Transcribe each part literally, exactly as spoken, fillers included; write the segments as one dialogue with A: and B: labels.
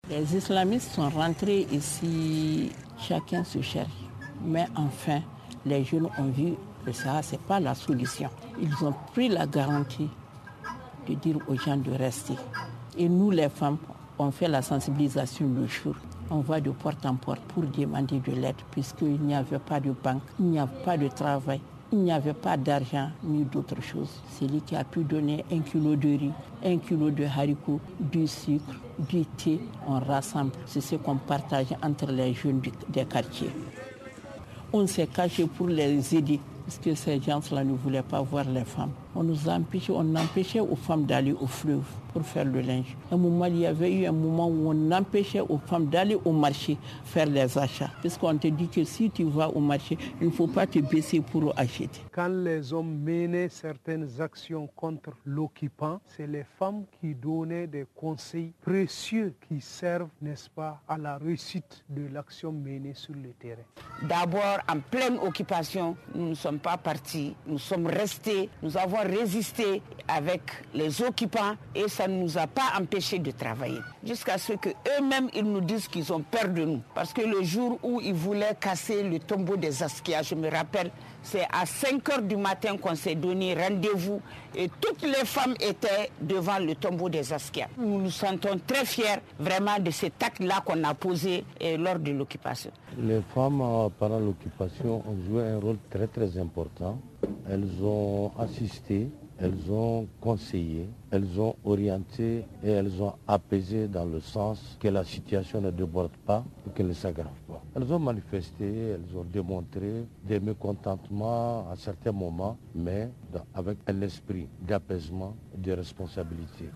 A: Les islamistes sont rentrés ici, chacun se cherche. Mais enfin, les jeunes ont vu que ça, ce n'est pas la solution. Ils ont pris la garantie de dire aux gens de rester. Et nous, les femmes, on fait la sensibilisation le jour. On va de porte en porte pour demander de l'aide, puisqu'il n'y avait pas de banque, il n'y avait pas de travail, il n'y avait pas d'argent ni d'autres choses. C'est lui qui a pu donner un kilo de riz, un kilo de haricots, du sucre, du thé. On rassemble. C'est ce qu'on partage entre les jeunes des quartiers. On s'est caché pour les aider, parce que ces gens-là ne voulaient pas voir les femmes. On nous a empêchés, on empêchait aux femmes d'aller au fleuve pour faire le linge. À un moment, il y avait eu un moment où on empêchait aux femmes d'aller au marché faire les achats. Parce qu'on te dit que si tu vas au marché, il ne faut pas te baisser pour acheter.
B: Quand les hommes menaient certaines actions contre l'occupant, c'est les femmes qui donnaient des conseils précieux qui servent, n'est-ce pas, à la réussite de l'action menée sur le terrain.
C: D'abord, en pleine occupation, nous ne sommes pas partis, nous sommes restés, nous avons résisté avec les occupants et ça ne nous a pas empêchés de travailler. Jusqu'à ce qu'eux-mêmes, ils nous disent qu'ils ont peur de nous. Parce que le jour où ils voulaient casser le tombeau des Askia, je me rappelle, c'est à cinq heures du matin qu'on s'est donné rendez-vous et toutes les femmes étaient devant le tombeau des Askia. Nous nous sentons très fiers vraiment de cet acte-là qu'on a posé eh, lors de l'occupation.
D: Les femmes, pendant l'occupation, ont joué un rôle très très important. Elles ont assisté, elles ont conseillé, elles ont orienté et elles ont apaisé dans le sens que la situation ne déborde pas et qu'elle ne s'aggrave pas. Elles ont manifesté, elles ont démontré des mécontentements à certains moments, mais avec un esprit d'apaisement et de responsabilité.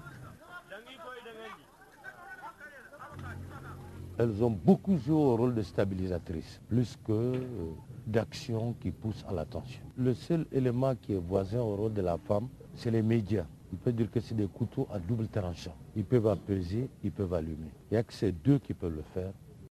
D: Elles ont beaucoup joué au rôle de stabilisatrice, plus que d'action qui pousse à l'attention. Le seul élément qui est voisin au rôle de la femme, c'est les médias. On peut dire que c'est des couteaux à double tranchant. Ils peuvent apaiser, ils peuvent allumer. Il n'y a que ces deux qui peuvent le faire.